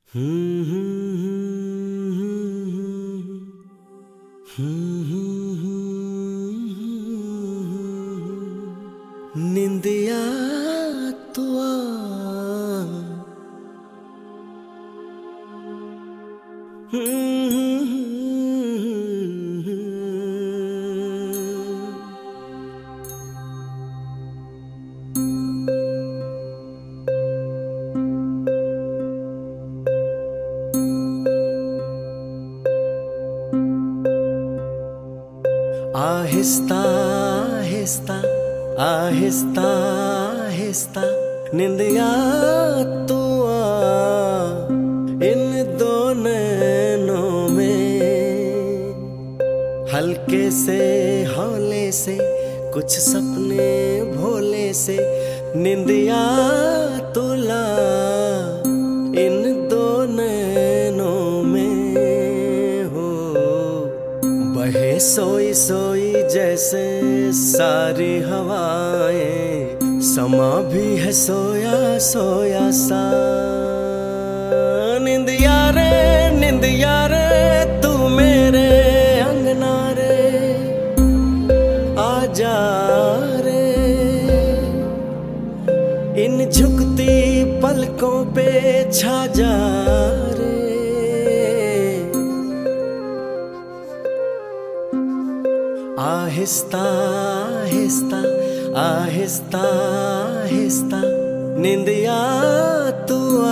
निंदिया तो आ आहिस्ता आहिस्ता आहिस्ता आहिस्ता निंदिया तू आ इन दो नैनों में, हल्के से हौले से कुछ सपने भोले से निंदिया तुला इन दो नैनों में हो। बहे सोई सोई जैसे सारी हवाएं, समा भी है सोया सोया सा। निंदिया रे तू मेरे अंगना रे आजा रे, इन झुकती पलकों पे छा जा रे। आहिस्ता आहिस्ता आहिस्ता आहिस्ता निंदिया तू आ।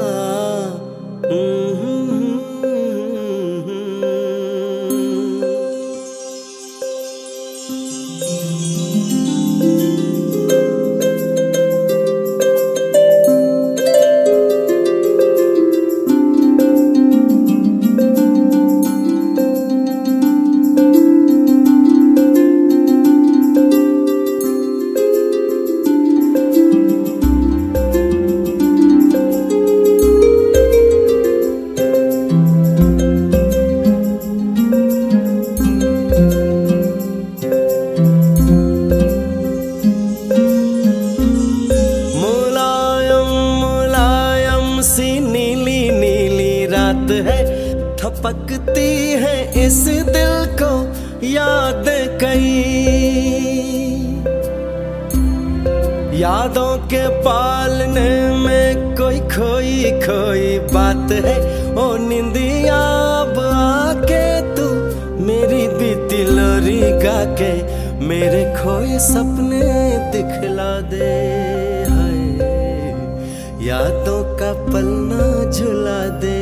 नीली नीली रात है, थपकती है इस दिल को याद कई। यादों के पालने में कोई खोई खोई बात है। ओ निंदिया अब आके तू मेरी बीती लोरी गा के मेरे खोए सपने दिखला दे। यादों का पलना झुला दे।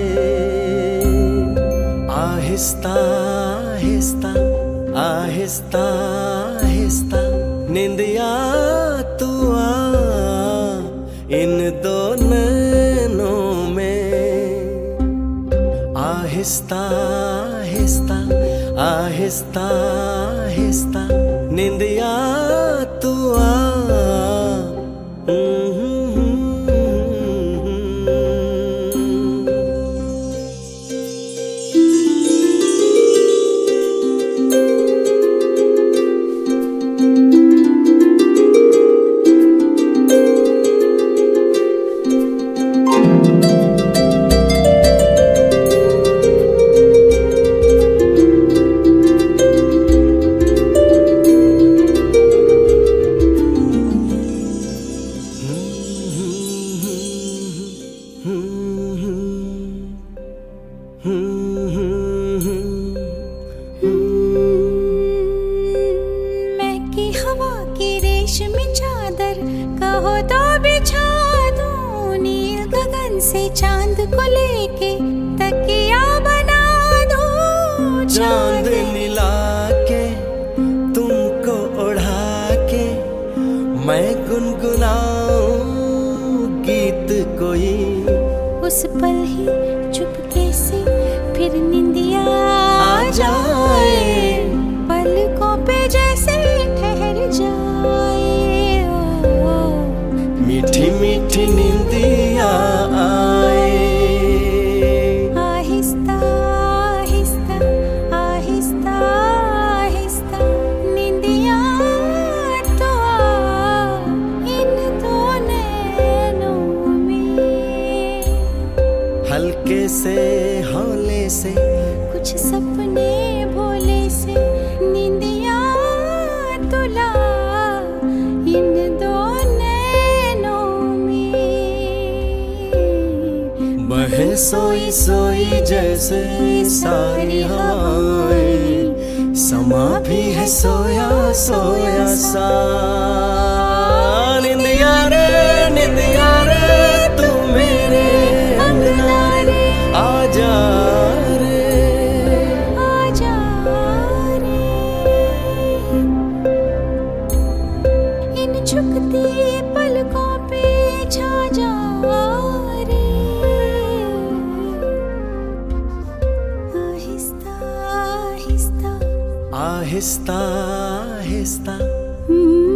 आहिस्ता आहिस्ता आहिस्ता आहिस्ता निंदिया तू आ इन दो नैनों में। आहिस्ता आहिस्ता आहिस्ता आहिस्ता निंदिया तू आ। महकी हवा की रेशमी चादर कहो तो बिछा दूं, नील गगन से चांद को लेके तकिया बना दूं। चांद मिला के तुमको उड़ा के मैं गुनगुनाऊं गीत कोई। उस पल ही चुपके से फिर निंदिया आ जाए, पलकों पे जैसे ठहर जाए। मीठी मीठी निंदिया आए। आहिस्ता आहिस्ता आहिस्ता आहिस्ता निंदिया तो आ इन दो नैनों में। हल्के से हौले से कुछ सपने भोले से नींदिया तुला इन दो नैनों में। बहे सोई सोई जैसे सारी हवाएं, समा भी है सोया सोया सा। निंदिया रे तू मेरे अंगना रे, आजा रे आजा रे। इन झुकती पलकों पे छा जा रे। आहिस्ता आहिस्ता आहिस्ता आहिस्ता।